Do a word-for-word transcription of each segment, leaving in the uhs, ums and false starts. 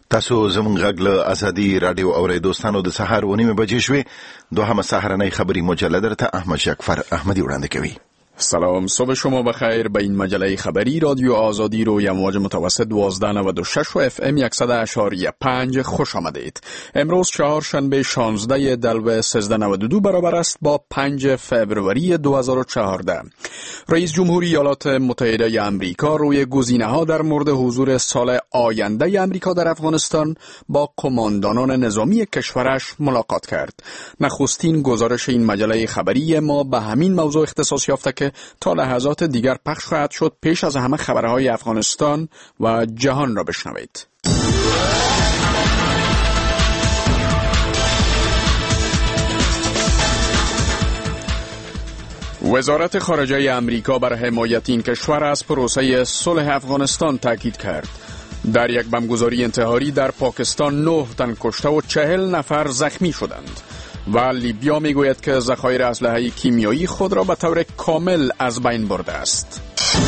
تاسو زموږ غږ له ازادي رادیو اورئ دوستانو د سهار و نیمه بجې شوې دوهمه سهارنۍ خبری مجله درته احمد شکفر احمدی وړاندې کوي. سلام، صبح شما بخیر. به این مجله خبری رادیو آزادی روی امواج متوسط دوازده نود و شش و اف ام صد اشاری پنج خوش آمدید. امروز چهارشنبه شانزده دلو سیزده نود و دو برابر است با پنج فوریه دو هزار و چهارده. رئیس جمهوری ایالات متحده آمریکا روی گزینه‌ها در مورد حضور سال آینده آمریکا در افغانستان با قماندانان نظامی کشورش ملاقات کرد. نخستین گزارش این مجله خبری ما به همین موضوع اختصاص یافته که تا لحظات دیگر پخش خواهد شد. پیش از همه خبرهای افغانستان و جهان را بشنوید. وزارت خارجه آمریکا بر حمایت این کشور از پروسه صلح افغانستان تاکید کرد. در یک بمبگذاری انتحاری در پاکستان نه تن کشته و چهل نفر زخمی شدند. و لیبیا میگوید که ذخایر اسلحه کیمیایی خود را به طور کامل از بین برده است.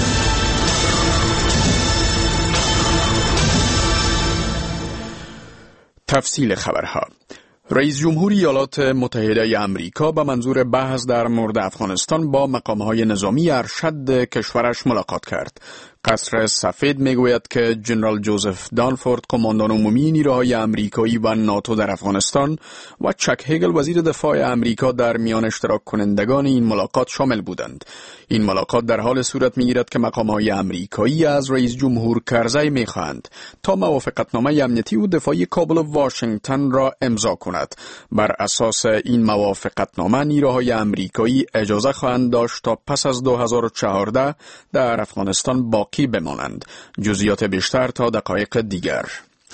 تفصیل خبرها. رئیس جمهوری ایالات متحده آمریکا به منظور بحث در مورد افغانستان با مقام‌های نظامی ارشد کشورش ملاقات کرد. قصر سفید میگوید که جنرال جوزف دانفورد قماندان عمومی نیروهای آمریکایی و ناتو در افغانستان و چک هگل وزیر دفاع آمریکا در میان اشتراک کنندگان این ملاقات شامل بودند. این ملاقات در حال صورت میگیرد که مقام‌های آمریکایی از رئیس جمهور کرزی میخواهند تا موافقتنامه امنیتی و دفاعی کابل و واشنگتن را امضا کند. بر اساس این موافقتنامه نیروهای آمریکایی اجازه خواهند داشت تا پس از دو هزار و چهارده در افغانستان باقی بمانند. جزئیات بیشتر تا دقایق دیگر.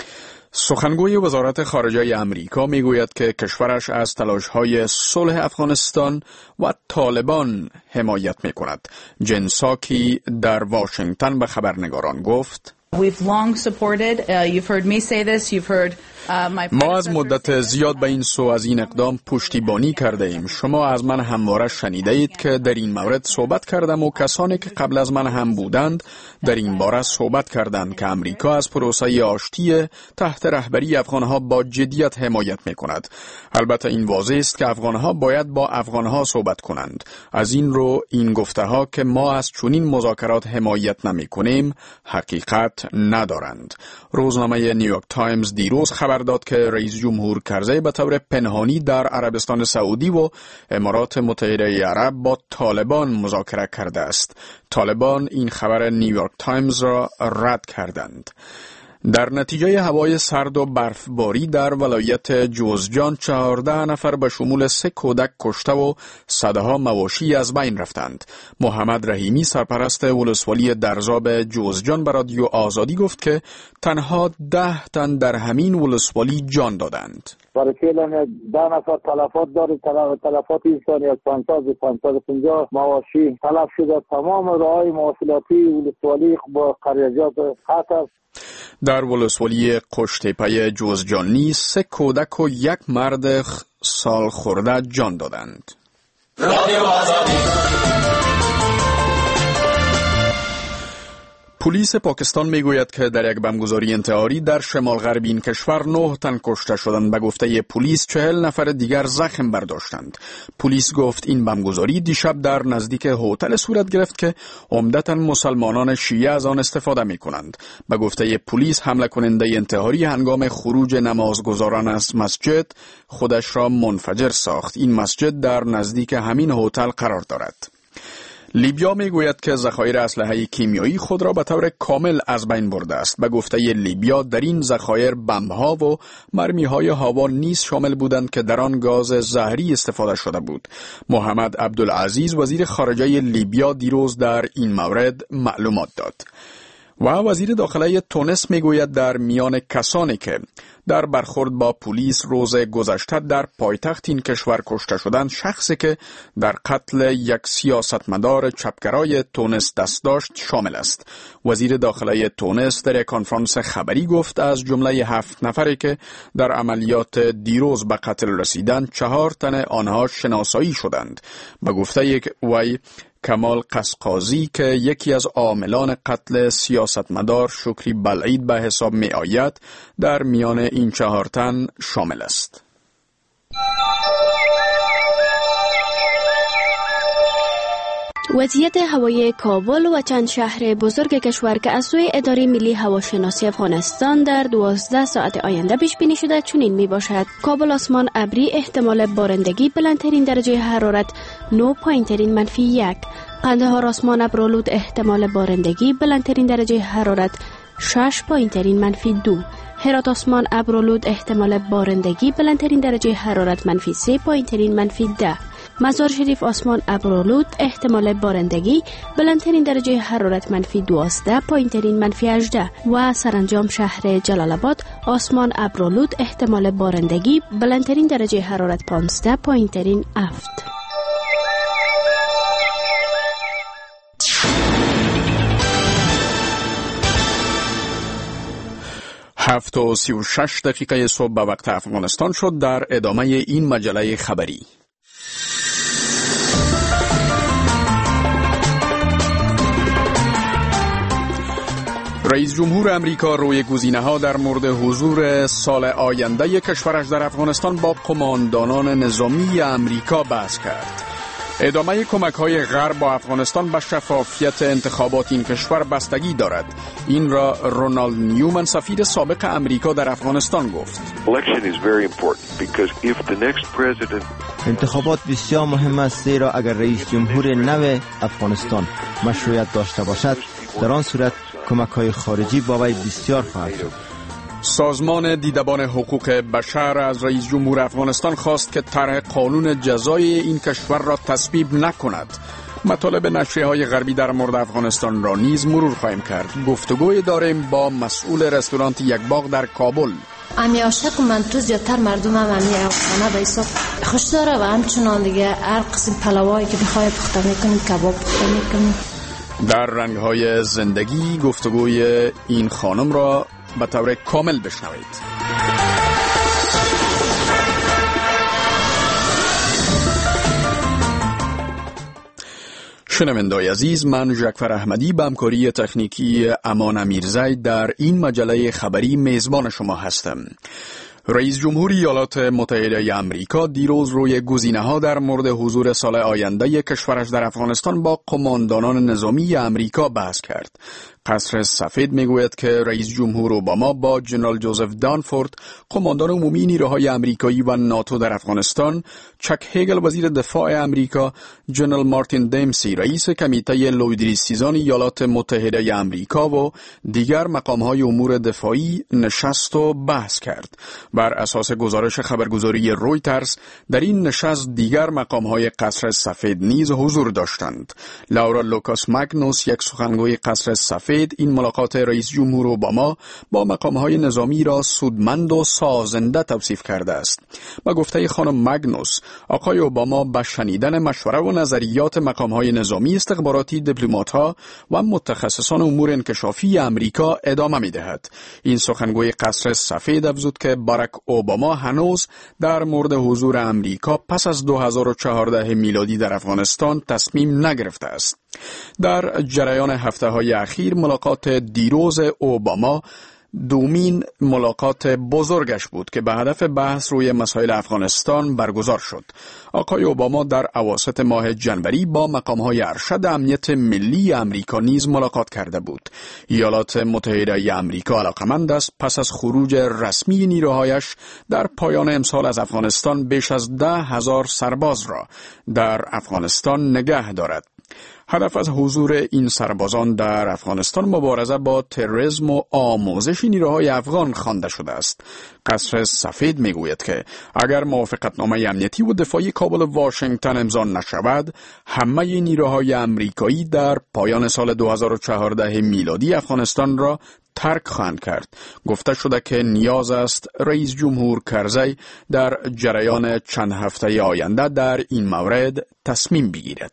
سخنگوی وزارت خارجه آمریکا میگوید که کشورش از تلاش‌های صلح افغانستان و طالبان حمایت میکند. جن ساکی در واشنگتن به خبرنگاران گفت: We've long supported, uh, you've heard me say this, you've heard uh, my ما از مدت زیاد به این سو از این اقدام پشتیبانی کرده ایم. شما از من همواره شنیده اید که در این مورد صحبت کردم و کسانی که قبل از من هم بودند در این باره صحبت کردند که امریکا از پروسه آشتی تحت رهبری افغانها با جدیت حمایت می کند. البته این واضح است که افغانها باید با افغانها صحبت کنند. از این رو این گفته ها که ما از چنین مذاکرات حمایت نمی کنیم حقیقت ندارند. روزنامه نیویورک تایمز دیروز خبر داد که رئیس جمهور کرزی به طور پنهانی در عربستان سعودی و امارات متحده عرب با طالبان مذاکره کرده است. طالبان این خبر نیویورک تایمز را رد کردند. در نتیجه هوای سرد و برفباری در ولایت جوزجان چهارده نفر به شمول سه کودک کشته و صدها مواشی از بین رفتند. محمد رحیمی سرپرست ولسوالی درزاب جوزجان به رادیو آزادی گفت که تنها ده تن در همین ولسوالی جان دادند. برای فعلا ده نفر تلفات داره، تلفات انسانی از پانصد تا پانصد و پنجاه مواشی تلف شده. تمام راههای مواصلاتی ولسوالی با قریجات خط است. در ولسوالی قشتیپه جوزجان نیز سه کودک و یک مرد سال خورده جان دادند. رادیو آزادی. پلیس پاکستان میگوید که در یک بمبگذاری انتحاری در شمال غرب این کشور نه تن کشته شدند. به گفته پلیس چهل نفر دیگر زخم برداشتند. پلیس گفت این بمبگذاری دیشب در نزدیک هتل صورت گرفت که عمدتاً مسلمانان شیعه از آن استفاده می کنند. به گفته پلیس حمله کننده انتحاری هنگام خروج نمازگزاران از مسجد خودش را منفجر ساخت. این مسجد در نزدیک همین هتل قرار دارد. لیبیا میگوید که ذخایر اسلحه کیمیایی خود را به طور کامل از بین برده است. به گفته لیبیا در این ذخایر بمب‌ها و مرمی‌های هوا نیز شامل بودند که در آن گاز زهری استفاده شده بود. محمد عبدالعزیز وزیر خارجه لیبیا دیروز در این مورد معلومات داد. و وزیر داخله تونس میگوید در میان کسانی که در برخورد با پلیس روز گذشته در پایتخت این کشور کشته شدند شخصی که در قتل یک سیاستمدار چپگرای تونس دست داشت شامل است. وزیر داخله تونس در یک کنفرانس خبری گفت از جمله هفت نفری که در عملیات دیروز به قتل رسیدند چهار تن آنها شناسایی شدند. به گفته یک وی کمال قصقازی که یکی از عاملان قتل سیاستمدار شکری بلعید به حساب می آید در میان این چهار تن شامل است. وضعیت هوایی کابل و چند شهر بزرگ کشور که از سوی اداره ملی هواشناسی افغانستان در دوازده ساعت آینده پیش بینی شده چنین می باشد: کابل آسمان ابری، احتمال بارندگی، بلندترین درجه حرارت نه، پایینترین منفی یک. قندهار آسمان ابرآلود، احتمال بارندگی، بلندترین درجه حرارت شش، پایینترین منفی دو. هرات آسمان ابرآلود، احتمال بارندگی، بلندترین درجه حرارت منفی سه، پایینترین منفی ده. مزار شریف آسمان ابرآلود، احتمال بارندگی، بلندترین درجه حرارت منفی دوازده، پایینترین منفی هجده. و سرانجام شهر جلال آباد آسمان ابرآلود، احتمال بارندگی، بلندترین درجه حرارت پانزده، پایینترین هفت. هفت و سی و شش دقیقه صبح به وقت افغانستان شد. در ادامه این مجله خبری، رئیس جمهور امریکا روی گزینه‌ها در مورد حضور سال آینده کشورش در افغانستان با قماندانان نظامی امریکا بحث کرد. ادامه کمک‌های غرب با افغانستان به شفافیت انتخابات این کشور بستگی دارد. این را رونالد نیومن، سفیر سابق امریکا در افغانستان گفت. انتخابات بسیار مهم است، زیرا اگر رئیس جمهور نو افغانستان مشروعیت داشته باشد، در آن صورت کمک‌های خارجی با وی بسیار خواهد شد. سازمان دیدبان حقوق بشر از رئیس جمهور افغانستان خواست که طرح قانون جزای این کشور را تصویب نکند. مطالب نشریه‌های غربی در مورد افغانستان را نیز مرور خواهیم کرد. گفتگوی داریم با مسئول رستوران یک باغ در کابل. امی عاشق من تو زیادتر مردم هم امی خانه به حساب خوش داره و همچنان دیگه هر قسم پلوایی که بخوای پخته میکنیم، کباب پخته میکنیم. در رنگ‌های زندگی گفتگوی این خانم را به طور کامل بشنوید. شنوندگان عزیز، من ژکفر احمدی به همکاری تکنیکی امان امیرزی در این مجله خبری میزبان شما هستم. رئیس جمهور ایالات متحده آمریکا دیروز روی گزینه‌ها در مورد حضور سال آینده کشورش در افغانستان با قماندانان نظامی آمریکا بحث کرد. قصر سفید میگوید که رئیس جمهور اوباما با جنرال جوزف دانفورد، قماندان عمومی نیروهای آمریکایی و ناتو در افغانستان، چک هیگل وزیر دفاع آمریکا، جنرال مارتین دیمسی رئیس کمیته لویدریسیزان ایالات متحده آمریکا و دیگر مقام‌های امور دفاعی نشست و بحث کرد. بر اساس گزارش خبرگزاری رویترز، در این نشست دیگر مقام‌های قصر سفید نیز حضور داشتند. لورا لوکاس ماگنوس، یک سخنگوی قصر سفید، این ملاقات رئیس جمهور اوباما با مقام‌های نظامی را سودمند و سازنده توصیف کرده است. با گفته خانم ماگنوس، آقای اوباما به شنیدن مشوره و نظریات مقام‌های نظامی، استخباراتی، دیپلمات‌ها و متخصصان امور انکشافی امریکا ادامه می‌دهد. این سخنگوی قصر سفید افزود که باراک اوباما هنوز در مورد حضور امریکا پس از دو هزار و چهارده میلادی در افغانستان تصمیم نگرفته است. در جریان هفته‌های اخیر ملاقات دیروز اوباما دومین ملاقات بزرگش بود که به هدف بحث روی مسائل افغانستان برگزار شد. آقای اوباما در اواسط ماه جنوری با مقام‌های ارشد امنیت ملی آمریکا نیز ملاقات کرده بود. ایالات متحده آمریکا علاقمند است پس از خروج رسمی نیروهایش در پایان امسال از افغانستان بیش از ده هزار سرباز را در افغانستان نگه دارد. هدف از حضور این سربازان در افغانستان مبارزه با تروریسم و آموزش نیروهای افغان خوانده شده است. قصر سفید میگوید که اگر موافقتنامه امنیتی و دفاعی کابل و واشنگتن امضا نشود، همه نیروهای آمریکایی در پایان سال دو هزار و چهارده میلادی افغانستان را ترک خواهند کرد. گفته شده که نیاز است رئیس جمهور کرزی در جریان چند هفته آینده در این مورد تصمیم بگیرد.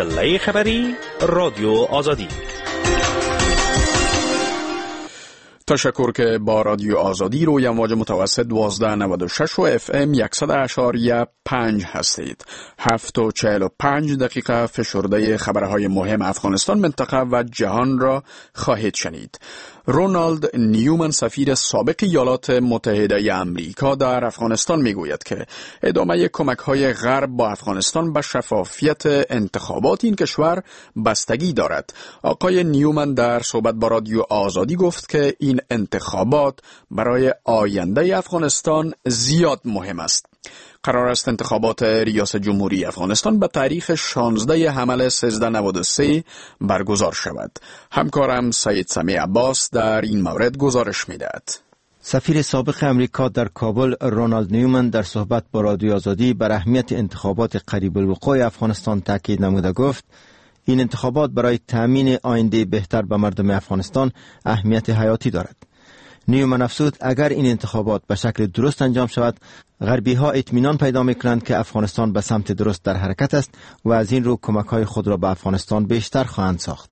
مجله خبری رادیو آزادی. تشکر که با رادیو آزادی روی امواج متوسط دوازده نود و شش و اف ام صد اشاریه پنج هستید. هفت و چهل و پنج دقیقه فشرده خبرهای مهم افغانستان، منطقه و جهان را خواهید شنید. رونالد نیومن سفیر سابق ایالات متحده امریکا در افغانستان میگوید که ادامه کمک‌های غرب با افغانستان به شفافیت انتخابات این کشور بستگی دارد. آقای نیومن در صحبت با رادیو آزادی گفت که این انتخابات برای آینده افغانستان زیاد مهم است. قرار است انتخابات ریاست جمهوری افغانستان به تاریخ شانزده حمل سیزده نود و سه برگزار شود. همکارم سید سمیع عباس در این مورد گزارش می‌دهد. سفیر سابق امریکا در کابل رونالد نیومن در صحبت با رادیو آزادی بر اهمیت انتخابات قریب الوقوع افغانستان تاکید نموده گفت این انتخابات برای تامین آینده بهتر به مردم افغانستان اهمیت حیاتی دارد. نیومن افزود اگر این انتخابات به شکل درست انجام شود، غربی ها اطمینان پیدا میکنند که افغانستان به سمت درست در حرکت است و از این رو کمک های خود را به افغانستان بیشتر خواهند ساخت.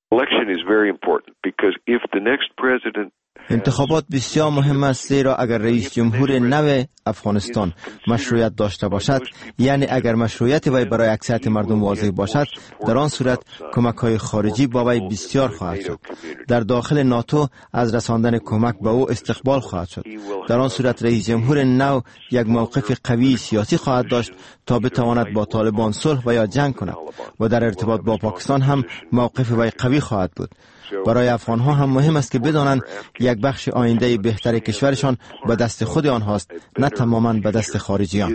انتخابات بسیار مهم است، زیرا اگر رئیس جمهور نو افغانستان مشروعیت داشته باشد، یعنی اگر مشروعیت وی برای اکثریت مردم واضح باشد، در آن صورت کمک های خارجی با وی بسیار خواهد شد. در داخل ناتو از رساندن کمک به او استقبال خواهد شد. در آن صورت رئیس جمهور نو یک موقف قوی سیاسی خواهد داشت تا بتواند با طالبان صلح و یا جنگ کند و در ارتباط با پاکستان هم موقف وی قوی خواهد بود. برای افغانها هم مهم است که بدانند یک بخش آینده بهتر کشورشان به دست خود آنهاست، نه تماما به دست خارجیان.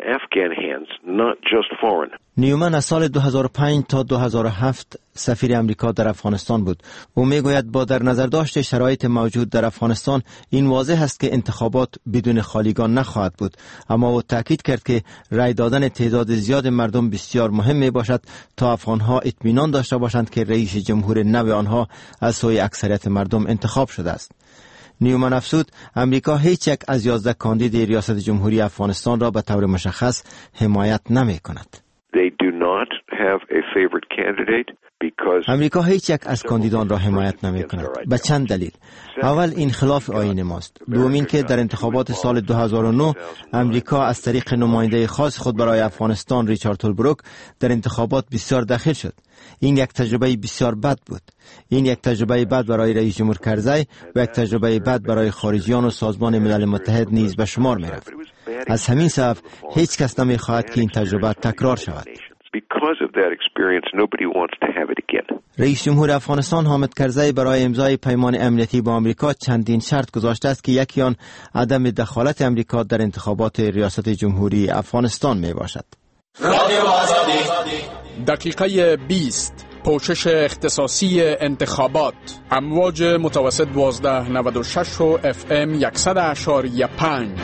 نیومن از سال دو هزار و پنج تا دو هزار و هفت سفیر امریکا در افغانستان بود. او میگوید با در نظر داشت شرایط موجود در افغانستان این واضح است که انتخابات بدون خالیگان نخواهد بود، اما او تاکید کرد که رای دادن تعداد زیاد مردم بسیار مهم می باشد تا افغانها اطمینان داشته باشند که رئیس جمهور نو آنها از سوی اکثریت مردم انتخاب شده است. نیومن افزود امریکا هیچ یک از یازده کاندید ریاست جمهوری افغانستان را به طور مشخص حمایت نمی کند. امریکا هیچ یک از کاندیدان را حمایت نمی کند. به چند دلیل. اول این خلاف آیین ماست. دومین که در انتخابات سال دو هزار و نه امریکا از طریق نماینده خاص خود برای افغانستان ریچارد هولبروک در انتخابات بسیار دخیل شد. این یک تجربه بسیار بد بود. این یک تجربه بد برای رئیس جمهور کرزی و یک تجربه بد برای خارجیان و سازمان ملل متحد نیز به شمار می رفت. از همین سبب هیچ کس نمی خواهد که این تجربه تکرار شود. رئیس جمهور افغانستان حامد کرزی برای امضای پیمان امنیتی با آمریکا چندین شرط گذاشته است که یکی آن عدم دخالت امریکا در انتخابات ریاست جمهوری افغانستان می باشد. دقیقه بیست پوشش اختصاصی انتخابات، امواج متوسط دوازده نود و شش و اف ام صد اشاریه پنج.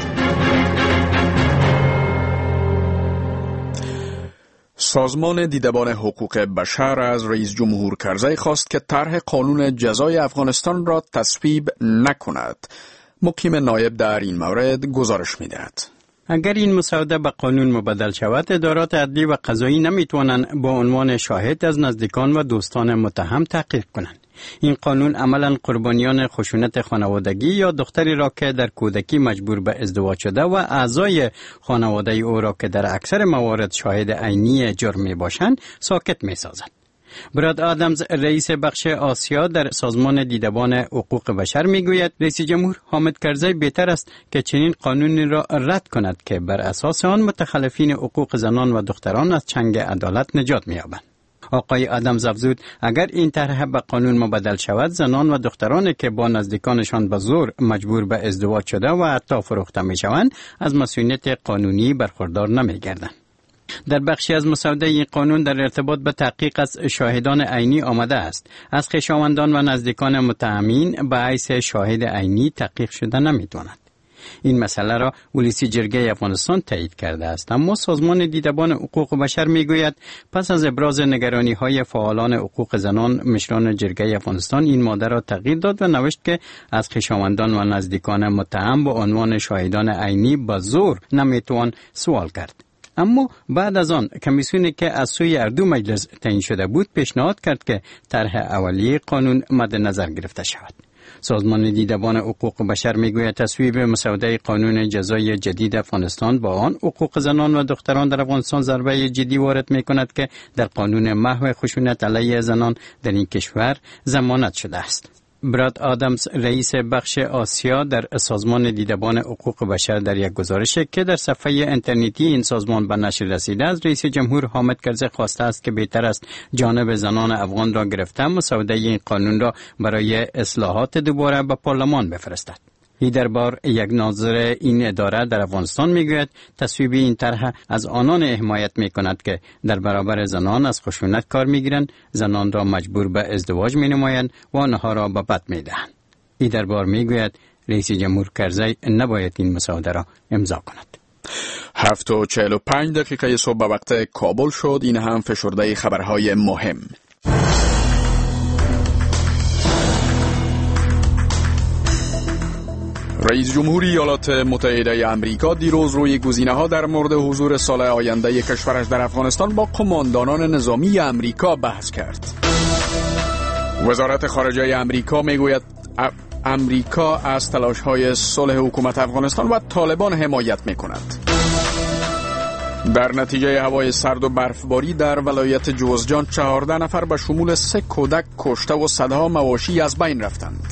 سازمان دیدبان حقوق بشر از رئیس جمهور کرزی خواست که طرح قانون جزای افغانستان را تصویب نکند. مقیم نایب در این مورد گزارش می‌دهد. اگر این مسوده به قانون مبدل شود، ادارات عدلی و قضایی نمیتوانند با عنوان شاهد از نزدیکان و دوستان متهم تحقیق کنند. این قانون عملاً قربانیان خشونت خانوادگی یا دختری را که در کودکی مجبور به ازدواج شده و اعضای خانواده او را که در اکثر موارد شاهد عینی جرم می باشند ساکت می سازد. براد آدمز رئیس بخش آسیا در سازمان دیدبان حقوق بشر می گوید رئیس جمهور حامد کرزی بهتر است که چنین قانونی را رد کند که بر اساس آن متخلفین حقوق زنان و دختران از چنگ عدالت نجات می یابند. آقای آدمز افزود اگر این طرح به قانون مبدل شود، زنان و دخترانی که با نزدیکانشان به زور مجبور به ازدواج شده و حتی فروخته می شوند از مسئولیت قانونی برخوردار نمی گردند. در بخشی از مسوده این قانون در ارتباط به تحقیق از شاهدان عینی آمده است. از خویشاوندان و نزدیکان متهمین به حیث شاهد عینی تحقیق شده نمی‌تواند. این مسئله را ولسی جرگه افغانستان تایید کرده است، اما سازمان دیدبان حقوق بشر میگوید پس از ابراز نگرانی‌های فعالان حقوق زنان، مشران جرگه افغانستان این ماده را تغییر داد و نوشت که از خویشاوندان و نزدیکان متهم به عنوان شاهدان عینی به زور نمیتوان سوال کرد. اما بعد از آن کمیسیونی که از سوی اردو مجلس تعیین شده بود پیشنهاد کرد که طرح اولیه قانون مد نظر گرفته شود. سازمان دیدبان حقوق بشر میگوید تصویب مسوده قانون جزای جدید افغانستان با آن حقوق زنان و دختران در افغانستان ضربه جدی وارد میکند که در قانون محو خشونت علیه زنان در این کشور ضمانت شده است. براد آدمز رئیس بخش آسیا در سازمان دیدبان حقوق بشر در یک گزارش که در صفحه اینترنتی این سازمان به نشر رسیده از رئیس جمهور حامد کرزی خواسته است که بهتر است جانب زنان افغان را گرفته مسوده این قانون را برای اصلاحات دوباره به پارلمان بفرستد. این دربار یک ناظر این اداره در افغانستان میگوید تصویب این طرح از آنان حمایت میکند که در برابر زنان از خشونت کار میگیرند، زنان را مجبور به ازدواج مینمایند و آنها را به بد میدهند. این دربار میگوید رئیس جمهور کرزی نباید این مسوده را امضا کند. هفت و چهل و پنج دقیقه صبح به وقت کابل شد. این هم فشرده خبرهای مهم. رئیس جمهوری ایالات متحده آمریکا دیروز روی گزینه‌ها در مورد حضور سال آینده کشورش در افغانستان با قماندانان نظامی آمریکا بحث کرد. وزارت خارجه آمریکا میگوید آمریکا از تلاش‌های صلح حکومت افغانستان و طالبان حمایت می‌کند. در نتیجه هوای سرد و برفباری در ولایت جوزجان چهارده نفر به شمول سه کودک کشته و صدها مواشی از بین رفتند.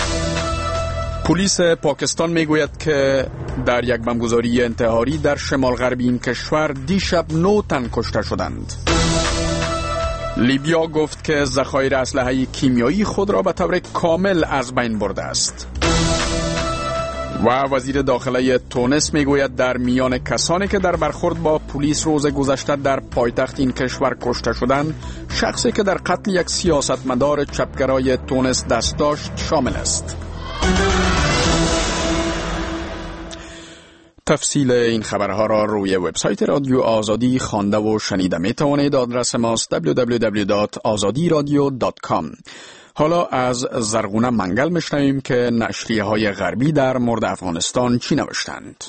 پلیس پاکستان میگوید که در یک بمبگذاری انتحاری در شمال غربی این کشور دیشب نه تن کشته شدند. لیبیا گفت که ذخایر اسلحه کیمیایی خود را به طور کامل از بین برده است. و وزیر داخله تونس میگوید در میان کسانی که در برخورد با پلیس روز گذشته در پایتخت این کشور کشته شدند، شخصی که در قتل یک سیاستمدار چپگرای تونس دست داشت شامل است. تفصیل این خبرها را روی وبسایت رادیو آزادی خوانده و شنیده می توانید. آدرس ماست دبلیو دبلیو دبلیو دات آزادی رادیو دات کام. حالا از زرغونه منگل میشنویم که نشریه های غربی در مورد افغانستان چی نوشتند.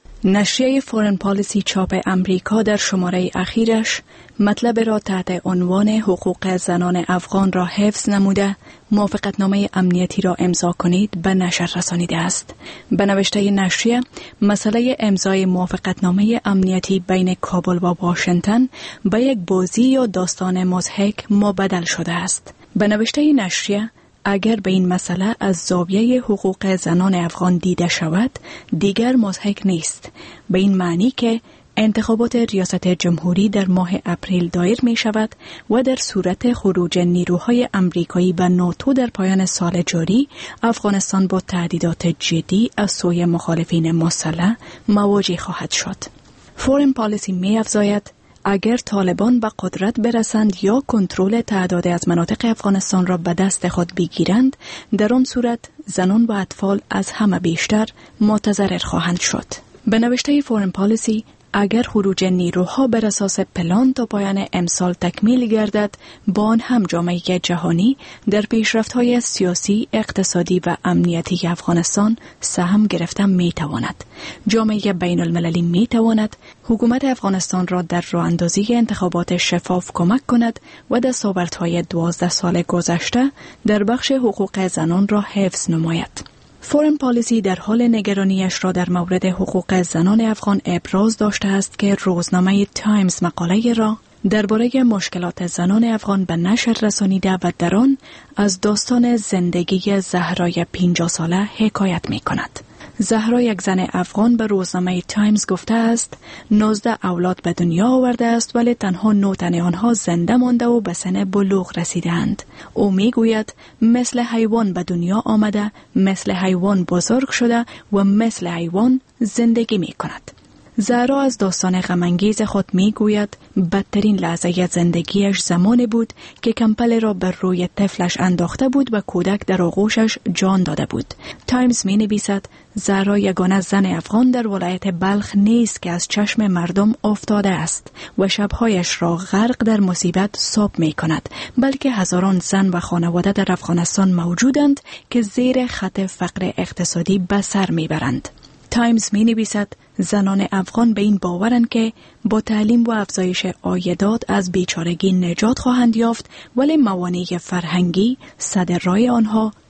نشریه فورن پالیسی چاپ امریکا در شماره اخیرش مطلب را تحت عنوان حقوق زنان افغان را حفظ نموده موافقتنامه امنیتی را امضا کنید به نشر رسانیده است. به نوشته نشریه مسئله امضای موافقتنامه امنیتی بین کابل و واشنگتن به یک بازی یا داستان مضحک مبدل شده است. به نوشته نشریه اگر به این مسئله از زاویه حقوق زنان افغان دیده شود دیگر مضحک نیست، به این معنی که انتخابات ریاست جمهوری در ماه اپریل دایر می شود و در صورت خروج نیروهای امریکایی به ناتو در پایان سال جاری افغانستان با تهدیدات جدی از سوی مخالفین مسلح مواجه خواهد شد. فورن پالیسی می افزاید اگر طالبان به قدرت برسند یا کنترل تعدادی از مناطق افغانستان را به دست خود بگیرند، در آن صورت زنان و اطفال از همه بیشتر متضرر خواهند شد. به نوشته فورن پالیسی اگر خروج نیروها بر اساس پلان تا پایان امسال تکمیل گردد، با آن هم جامعه جهانی در پیشرفت‌های سیاسی، اقتصادی و امنیتی افغانستان سهم گرفته می‌تواند. جامعه بین المللی می‌تواند حکومت افغانستان را در راه اندازی انتخابات شفاف کمک کند و دستاوردهای دوازده سال گذشته در بخش حقوق زنان را حفظ نماید. فورن پالیسی در حال نگرانیش را در مورد حقوق زنان افغان ابراز داشته است که روزنامه تایمز مقاله را درباره مشکلات زنان افغان به نشر رسانیده و در آن از داستان زندگی زهرای پنجاه ساله حکایت می کند. زهرا یک زن افغان به روزنامه تایمز گفته است نوزده اولاد به دنیا آورده است ولی تنها نه تن آنها زنده مانده و به سن بلوغ رسیدند. او می گوید مثل حیوان به دنیا آمده، مثل حیوان بزرگ شده و مثل حیوان زندگی می کند. زهرا از داستان غم‌انگیز خود می گوید بدترین لحظه زندگیش زمانی بود که کمپل را بر روی طفلش انداخته بود و کودک در آغوشش جان داده بود. تایمز می نویسد زهرا یگانه زن افغان در ولایت بلخ نیست که از چشم مردم افتاده است و شبهایش را غرق در مصیبت صبح می کند، بلکه هزاران زن و خانواده در افغانستان موجودند که زیر خط فقر اقتصادی به سر می برند. تایمز می نویسد زنان افغان به این باورند که با تعلیم و افزایش عایدات از بیچارگی نجات خواهند یافت، ولی موانع فرهنگی صد راه آنها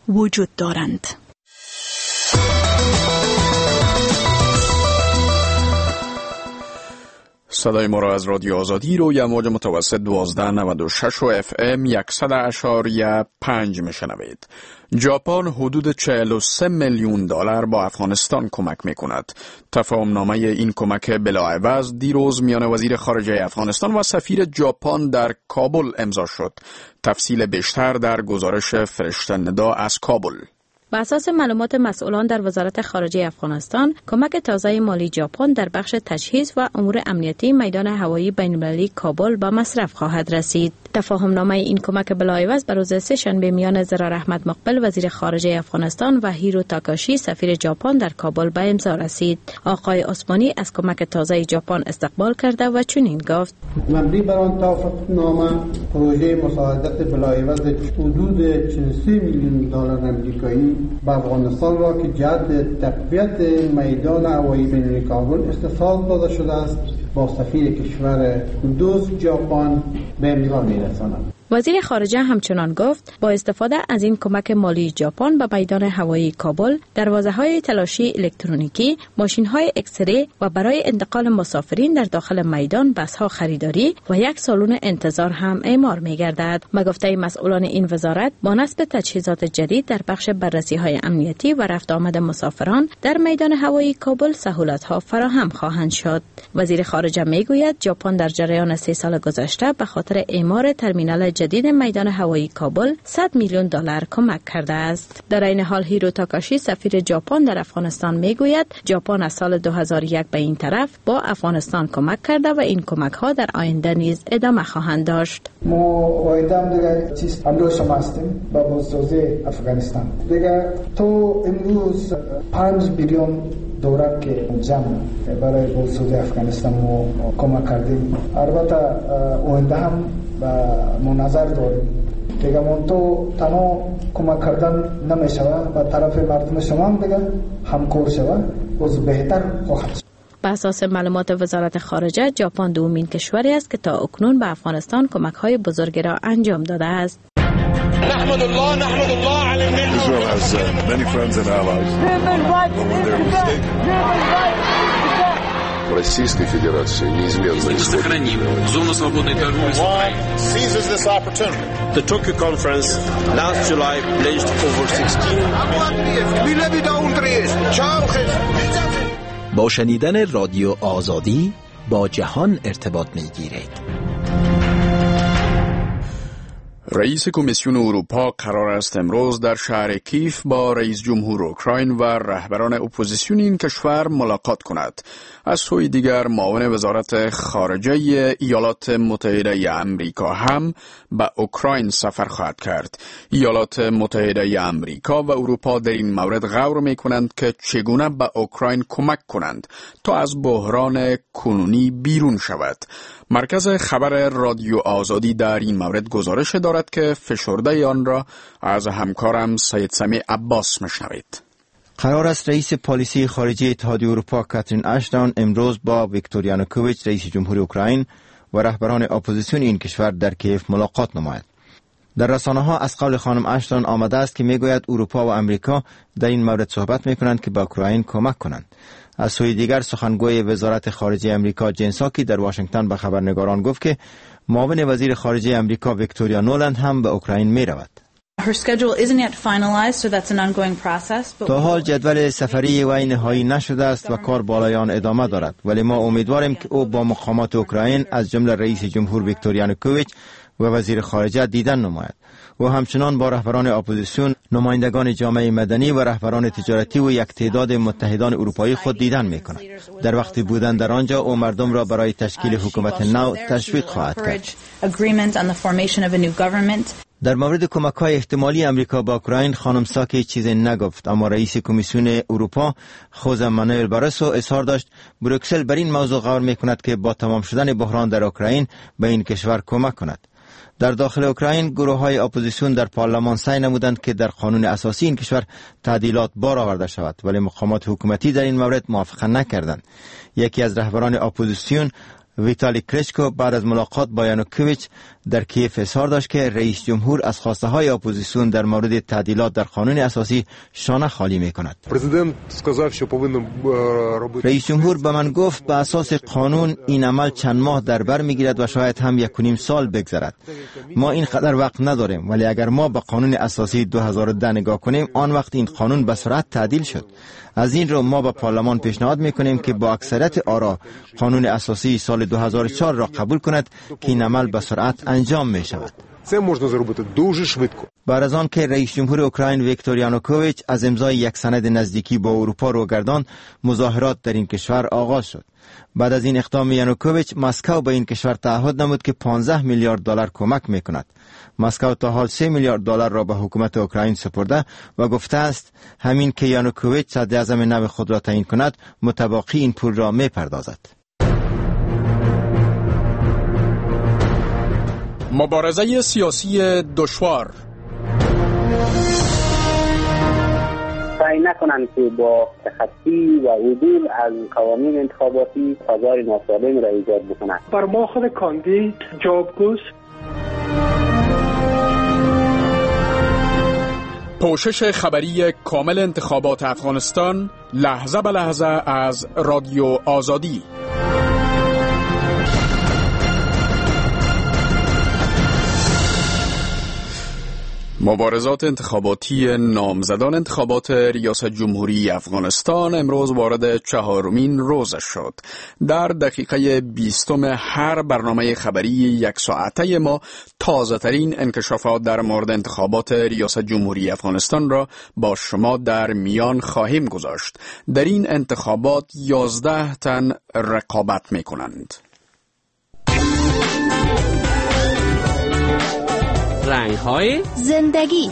وجود دارند. صدای ما را از رادیو آزادی روی امواج متوسط دوازده نود و شش و اف ام صد اشاریه پنج میشنوید. ژاپن حدود چهل و سه میلیون دلار با افغانستان کمک میکند. تفاهم نامه این کمک بلاعوض دیروز میان وزیر خارجه افغانستان و سفیر ژاپن در کابل امضا شد. تفصیل بیشتر در گزارش فرشته ندا از کابل. بر اساس معلومات مسئولان در وزارت خارجه افغانستان، کمک تازه مالی ژاپن در بخش تجهیز و امور امنیتی میدان هوایی بین‌المللی کابل به مصرف خواهد رسید. تفاهم نامه این کمک بلاعوض بر روز سه‌شنبه میان زرار احمد مقبل وزیر خارجه افغانستان و هیرو تاکاشی سفیر ژاپن در کابل به امضا رسید. آقای عثمانی از کمک تازه ژاپن استقبال کرده و چنین گفت: مبنی بر آن توافق نامه پروژه مساعدت بلاعوض حدود چهل و سه میلیون دلار آمریکایی به افغانستان را که جهت تقویت میدان هوایی بین‌المللی کابل استفاده داده شده است با سفیر کشور دوست ژاپن به امضا می‌رساند. وزیر خارجه همچنان گفت با استفاده از این کمک مالی ژاپن به میدان هوایی کابل، دروازه‌های تلاشی الکترونیکی، ماشین‌های اکس‌ری و برای انتقال مسافرین در داخل میدان بس‌ها خریداری و یک سالن انتظار هم اعمار می‌گردد. به گفته مسئولان این وزارت، با نصب تجهیزات جدید در بخش بررسی‌های امنیتی و رفت آمد مسافران در میدان هوایی کابل سهولت‌ها فراهم خواهند شد. وزیر خارجه می‌گوید ژاپن در جریان سه سال گذشته به خاطر اعمار ترمینال جدید میدان هوایی کابل صد میلیون دلار کمک کرده است. در این حال هیرو تاکاشی سفیر ژاپن در افغانستان میگوید ژاپن از سال دو هزار و یک به این طرف با افغانستان کمک کرده و این کمک ها در آینده نیز ادامه خواهند داشت. ما وایدام دیگه چیز همراه شما هستیم با بازسازی افغانستان. دیگه تو امروز پنج بیلیون دلار که جمع برای بازسازی افغانستان ما کمک کردیم. البته آینده هم با مناظر داریم. دیگه من تو تنها کمک کردن نمیشود و طرف مردم شما هم دیگه همکار شود باز بهتر خواهد شد. بر اساس معلومات وزارت خارجه، ژاپن دومین کشوری است که تا اکنون به افغانستان کمک‌های بزرگی را انجام داده است. نحمد الله نحمد الله علی الملت. Israel has uh, many friends and allies. Российской Федерации неизменно сохраним зону свободной торговли с Украиной. Seizes this opportunity. The Tokyo conference last July pledged over sixteen با شنیدن رادیو آزادی با جهان ارتباط می‌گیرید. رئیس کمیسیون اروپا قرار است امروز در شهر کیف با رئیس جمهور اوکراین و رهبران اپوزیسیون این کشور ملاقات کند. از سوی دیگر معاون وزارت خارجه ایالات متحده آمریکا هم به اوکراین سفر خواهد کرد. ایالات متحده آمریکا و اروپا در این مورد غور می کنند که چگونه به اوکراین کمک کنند تا از بحران کنونی بیرون شود. مرکز خبر رادیو آزادی در این مورد گزارش دارد که فشرده آن را از همکارم سید سمیع عباس مشنوید. قرار است رئیس پالیسی خارجی اتحادیه اروپا کاترین اشتون امروز با ویکتور یانوکوویچ رئیس جمهوری اوکراین و رهبران اپوزیسیون این کشور در کیف ملاقات نماید. در رسانه ها از قول خانم اشتون آمده است که میگوید اروپا و امریکا در این مورد صحبت میکنند که به اوکراین کمک کنند. از سوی دیگر سخنگوی وزارت خارجه امریکا جین ساکی در واشنگتن به خبرنگاران گفت که معاون وزیر خارجه امریکا ویکتوریا نولند هم به اوکراین می رود. تا حال جدول سفری وی نهایی نشده است و کار بالایان ادامه دارد، ولی ما امیدواریم که او با مقامات اوکراین از جمله رئیس جمهور ویکتور یانوکوویچ و وزیر خارجه دیدن نماید. و همچنان با رهبران اپوزیسیون، نمایندگان جامعه مدنی و رهبران تجارتی و یک تعداد متحدان اروپایی خود دیدن می کند. در وقتی بودن در آنجا او مردم را برای تشکیل حکومت نو تشویق خواهد کرد. در مورد کمک‌های احتمالی امریکا با اوکراین خانم ساکی چیزی نگفت، اما رئیس کمیسیون اروپا خوزه مانوئل بارسو اظهار داشت بروکسل بر این موضوع غور می‌کند که با تمام شدن بحران در اوکراین به این کشور کمک کند. در داخل اوکراین گروه‌های اپوزیسیون در پارلمان سعی نمودند که در قانون اساسی این کشور تعدیلات بار آورده شود، ولی مقامات حکومتی در این مورد موافقت نکردند. یکی از رهبران اپوزیسیون ویتالی کلیچکو بعد از ملاقات با یانوکوویچ در کیف اظهار داشت که رئیس جمهور از خواسته های اپوزیسیون در مورد تعدیلات در قانون اساسی شانه خالی می کند. رئیس جمهور به من گفت به اساس قانون این عمل چند ماه در بر می گیرد و شاید هم یک و نیم سال بگذرد. ما این قدر وقت نداریم، ولی اگر ما به قانون اساسی دو هزار و ده نگاه کنیم آن وقت این قانون به سرعت تعدیل شد. از این رو ما به پارلمان پیشنهاد میکنیم که با اکثریت آرا قانون اساسی سال دو هزار و چهار را قبول کند که این عمل به سرعت انجام می شود. بعد از آن که رئیس جمهور اوکراین ویکتور یانوکوویچ از امضای یک سند نزدیکی با اروپا رو گرداند، مظاهرات در این کشور آغاز شد. بعد از این اقدام یانوکوویچ، مسکو به این کشور تعهد نمود که پانزده میلیارد دلار کمک میکند. مسکو تا حال سه میلیارد دلار را به حکومت اوکراین سپرده و گفته است همین که یانوکوویچ صدر اعظم نو خود را تعیین کند متباقی این پول را میپردازد. مبارزه سیاسی دشوار. سعی نکنند که با تخطی و عدول از قوانین انتخاباتی فضای ناسالم را ایجاد بکنند. بر ما خود کاندید جوابگوست. پوشش خبری کامل انتخابات افغانستان لحظه به لحظه از رادیو آزادی. مبارزات انتخاباتی نامزدان انتخابات ریاست جمهوری افغانستان امروز وارد چهارمین روزش شد. در دقیقه بیستم هر برنامه خبری یک ساعته ما تازه ترین انکشافات در مورد انتخابات ریاست جمهوری افغانستان را با شما در میان خواهیم گذاشت. در این انتخابات یازده تن رقابت می کنند. رنگ‌های زندگی.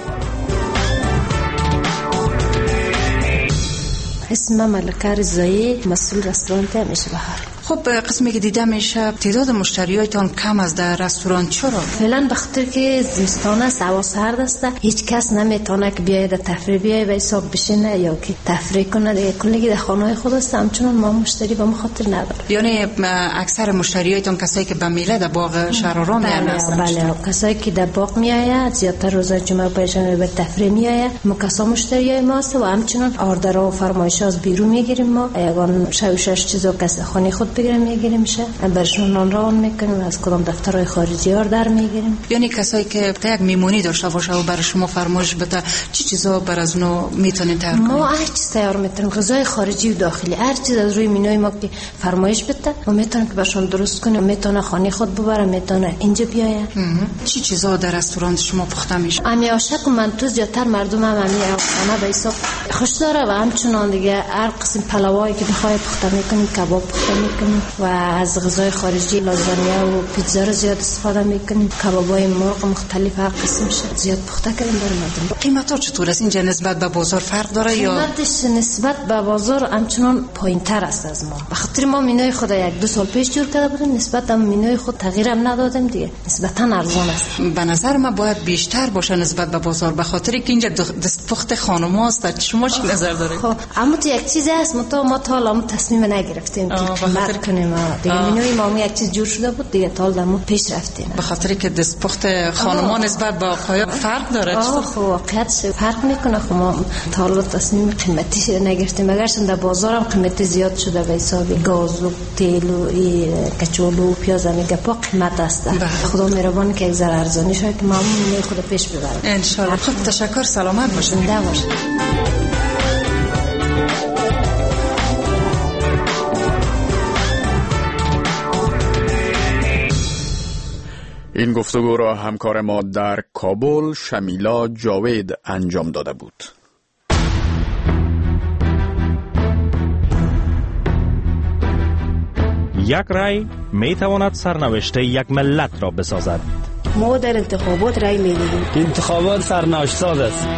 اسمم ملکه رضایی، مسئول رستوران همیشه بهار. خب قسمی که دیده میشه تعداد مشتریایتان کم از در رستوران چرا؟ فعلا بخاطر که زمستان است، هوا سرد است، هیچ کس نمیتونه که بیاید تفریح بیاید و حساب بشینه یا که تفریح کنه. دیگه کلی در خانه‌های خود است، همچنان ما مشتری به خاطر نداره. یعنی اکثر مشتریایتان کسایی که به میله در باغ شهرارا میان هستند؟ بله، کسایی که در باغ میآید زیادتر روز جمعه پنجشنبه به تفریح میآید. ما کسا مشتریای ماست و همچنان آردرها و فرمایشات از بیرون میگیریم. ما یگان شش شش چیزا کس خانه خود بگیریم میگیریم شه برشون آن را میکنیم، از کدام دفترهای خارجی ها در میگیریم. یعنی کسایی که یک میمونی داشته باشه و برای شما فرمایش بده چی چیزا بر از اونو میتونین تیار کنید؟ ما هر چیز تیار میتونیم، غذای خارجی و داخلی، هر چیز از روی مینوی ما که فرمایش بده ما میتونیم که برشون درست کنیم. میتونه خانه خود ببره، میتونه اینجا بیاید. چی چیزا در رستوران شما پخته میشه؟ امی آشک و منتو زیادتر مردم هم امی خانه به حساب خوش داره و همچنان دیگه هر قسم پلوایی که بخوای پخته میکنیم، کباب پخته میکنیم و از غذای خارجی لازانیا و پیتزا رو زیاد استفاده میکنیم. کبابای مرغ مختلف هر قسم شد زیاد پخته کردیم برای مردم. قیمتا چطور است؟ اینجا نسبت به بازار فرق داره یا قیمتش نسبت به بازار همچنان پایینتر است از ما؟ بخاطر ما مینوی خود یک دو سال پیش جور کرده بودیم، نسبت به مینوی خود تغییر هم ندادیم دیگه، نسبتا ارزان است. به نظر من باید بیشتر باشه نسبت به بازار، به خاطر که اینجا دستپخت خانم‌هاست. شما چی نظر دارید؟ خب اما تو یک چیزی هست، ما ما تا الان تصمیم نگرفتیم که قیمت کنیم دیگه. مینوی ما یک چیز جور شده بود دیگه، تا الان پیش رفتیم به خاطر که دستپخت خانم‌ها نسبت به آقایان فرق داره. خب واقعیت فرق میکنه. خب ما تا الان تصمیم قیمتیش نگرفتیم، اگرچه در بازار هم قیمت زیاد شده به حساب گاز و تیل و کچولو و پیاز هم گپا قیمت است. خدا مهربان که یک ذره ارزانی شه که ما مینوی خود پیش ببریم ان شاء الله. خب تشکر، سلامت باشید. زنده باشید. این گفتگو را همکار ما در کابل شمیلا جاوید انجام داده بود. یک رای می تواند سرنوشت یک ملت را بسازد. ما در انتخابات رای می دهیم. انتخابات سرنوشت ساز است.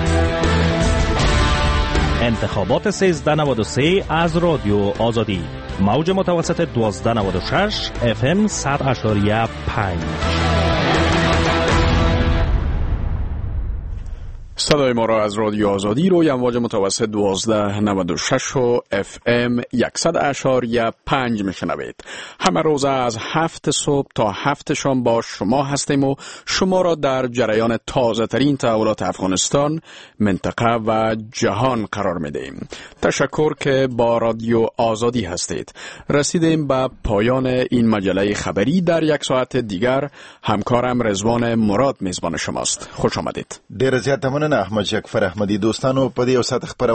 انتخابات سیزده نود و سه از رادیو آزادی، موج متوسط دوازده نود و شش اف ام صد اشاریه پنج. صدای ما را از رادیو آزادی روی امواج متوسط دوازده نود و شش و اف ام صد اشاریه پنج میشنوید. همه روز از هفت صبح تا هفت شام با شما هستیم و شما را در جریان تازه ترین تحولات افغانستان، منطقه و جهان قرار میدهیم. تشکر که با رادیو آزادی هستید. رسیدیم به پایان این مجله خبری. در یک ساعت دیگر همکارم رضوان مراد میزبان شماست. خوش آمدید. ډیر زیات مننه احمد شکفر احمدی. دوستانو په دې وسات خبر